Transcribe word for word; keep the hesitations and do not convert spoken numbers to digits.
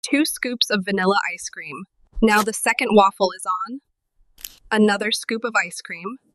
two scoops of vanilla ice cream. Now the second waffle is on. Another scoop of ice cream.